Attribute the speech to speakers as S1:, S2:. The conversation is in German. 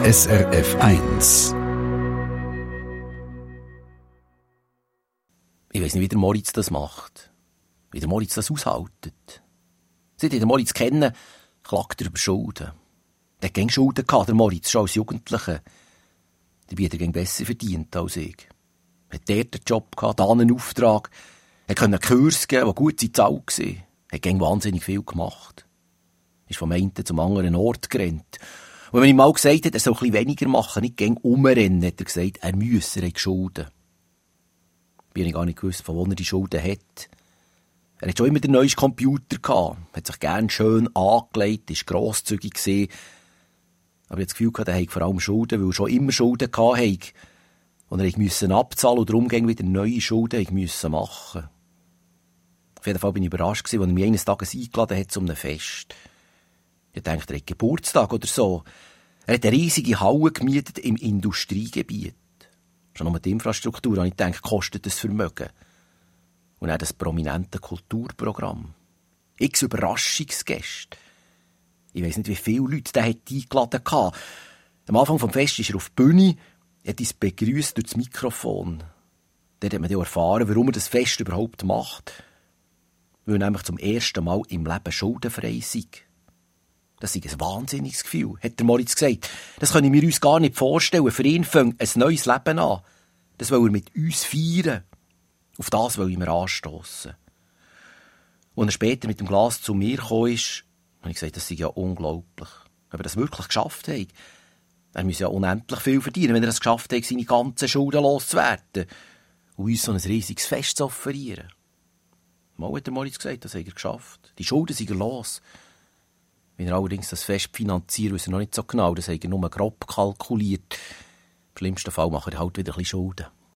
S1: SRF 1.
S2: Ich weiss nicht, wie der Moritz das macht. Wie der Moritz das aushaltet. Seit ich den Moritz kenne, klagt er über Schulden. Der hat gern Schulden gehabt, der Moritz, schon als Jugendlicher. Dabei hat er gern besser verdient als ich. Hat dort einen Job gehabt, da einen Auftrag. Er konnte einen Kurs geben, der gut seine Zahl war. Hat gern wahnsinnig viel gemacht. Ist vom einen zum anderen Ort gerannt. Und wenn man ihm mal gesagt hat, er soll ein bisschen weniger machen, nicht gern umrennen, hat er gesagt, er müsse, er hat Schulden. Ich habe gar nicht gewusst, von wo er die Schulden hat. Er hat schon immer den neuesten Computer gehabt, hat sich gern schön angelegt, war grosszügig gewesen. Aber ich hatte das Gefühl, er hatte vor allem Schulden, weil er schon immer Schulden hatte. Und er musste abzahlen und darum wieder neue Schulden machen. Auf jeden Fall bin ich überrascht gewesen, als er mich eines Tages eingeladen hat zu einem Fest. Ich dachte, er hat Geburtstag oder so. Er hat eine riesige Halle gemietet im Industriegebiet. Schon nur die Infrastruktur, habe ich gedacht, kostet das Vermögen. Und auch das prominente Kulturprogramm. X Überraschungsgäste. Ich weiss nicht, wie viele Leute der hat eingeladen hatte. Am Anfang des Festes ist er auf die Bühne, hat uns begrüßt durch das Mikrofon. Dort hat man dann erfahren, warum er das Fest überhaupt macht. Weil er nämlich zum ersten Mal im Leben schuldenfrei sei. Das ist ein wahnsinniges Gefühl, hat der Moritz gesagt. Das können wir uns gar nicht vorstellen. Für ihn fängt ein neues Leben an. Das will er mit uns feiern. Auf das wollen wir anstossen. Als er später mit dem Glas zu mir gekommen ist, habe ich gesagt, das sei ja unglaublich. Ob er das wirklich geschafft hat. Er muss ja unendlich viel verdienen, wenn er es geschafft hat, seine ganzen Schulden loszuwerden. Und uns so ein riesiges Fest zu offerieren. Mal hat der Moritz gesagt, das hat er geschafft. Die Schulden sind los. Wenn er allerdings das Fest finanziert, weiß er noch nicht so genau. Das hat er nur grob kalkuliert. Im schlimmsten Fall macht er halt wieder ein bisschen Schulden.